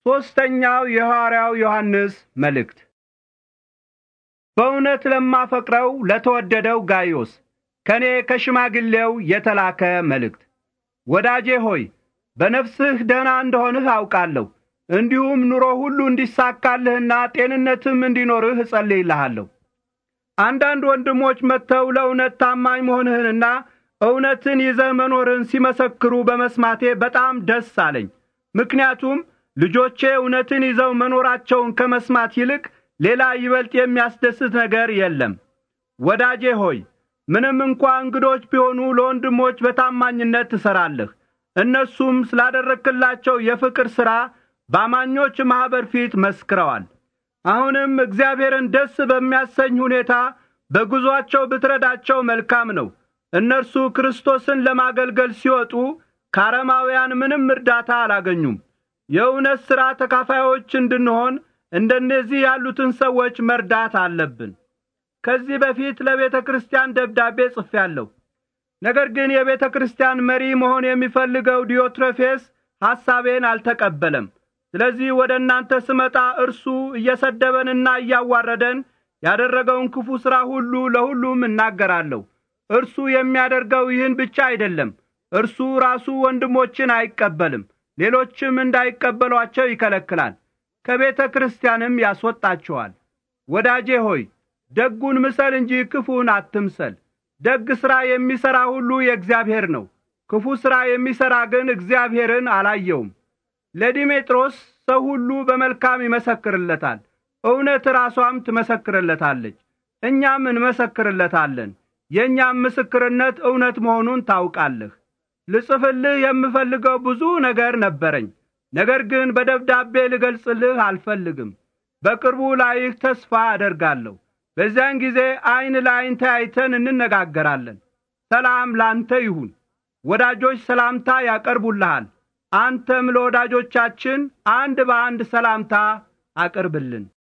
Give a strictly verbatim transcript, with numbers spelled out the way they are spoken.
ሶስተኛው የሐዋርያው ዮሐንስ መልእክት። በእውነት ለማፈቅረው ለተወደደው ጋይዮስ ከኔ ከሽማግሌው የተላከ መልእክት። ወዳጄ ሆይ በነፍስህ ደህና እንደሆንህ አውቃለሁ። እንዲሁም ኑሮ ሁሉ እንዲሳካልህና ጤንነትም እንዲኖርህ እጸልይልሃለሁ። አንዳንድ ወንድሞች መጥተው ለእውነት ታማኝ መሆንህንና እውነትን ይዘህ መኖርን ሲመሰክሩ በመስማቴ በጣም ደስ አለኝ። ምክንያቱም ልጆቼ እውነትን ይዘው መኖራቸውን ከመስማት ይልቅ ሌላ ይበልጥ የሚያስደስት ነገር የለም። ወዳጄ ሆይ ምንም እንኳ እንግዶች ቢሆኑ ለወንድሞች በታማኝነት ትሰራለህ። እነሱም ስላደረክላቸው የፍቅር ሥራ በአማኞች ማኅበር ፊት መስክረዋል። አሁንም እግዚአብሔርን ደስ በሚያሰኝ ሁኔታ በጉዟቸው ብትረዳቸው መልካም ነው። እነርሱ ክርስቶስን ለማገልገል ሲወጡ ከአረማውያን ምንም እርዳታ አላገኙም። የእውነት ሥራ ተካፋዮች እንድንሆን እንደነዚህ ያሉትን ሰዎች መርዳት አለብን። ከዚህ በፊት ለቤተ ክርስቲያን ደብዳቤ ጽፌአለሁ። ነገር ግን የቤተ ክርስቲያን መሪ መሆን የሚፈልገው ዲዮትሮፌስ ሐሳቤን አልተቀበለም። ስለዚህ ወደ እናንተ ስመጣ እርሱ እየሰደበንና እያዋረደን ያደረገውን ክፉ ሥራ ሁሉ ለሁሉም እናገራለሁ። እርሱ የሚያደርገው ይህን ብቻ አይደለም። እርሱ ራሱ ወንድሞችን አይቀበልም፣ ሌሎችም እንዳይቀበሏቸው ይከለክላል። ከቤተ ክርስቲያንም ያስወጣቸዋል። ወዳጄ ሆይ ደጉን ምሰል እንጂ ክፉን አትምሰል። ደግ ሥራ የሚሠራ ሁሉ የእግዚአብሔር ነው። ክፉ ሥራ የሚሠራ ግን እግዚአብሔርን አላየውም። ለዲሜጥሮስ ሰው ሁሉ በመልካም ይመሰክርለታል፣ እውነት ራሷም ትመሰክርለታለች። እኛም እንመሰክርለታለን። የእኛም ምስክርነት እውነት መሆኑን ታውቃለህ። ልጽፍልህ የምፈልገው ብዙ ነገር ነበረኝ፣ ነገር ግን በደብዳቤ ልገልጽልህ አልፈልግም። በቅርቡ ላይህ ተስፋ አደርጋለሁ። በዚያን ጊዜ አይን ለአይን ተያይተን እንነጋገራለን። ሰላም ላንተ ይሁን። ወዳጆች ሰላምታ ያቀርቡልሃል። አንተም ለወዳጆቻችን አንድ በአንድ ሰላምታ አቅርብልን።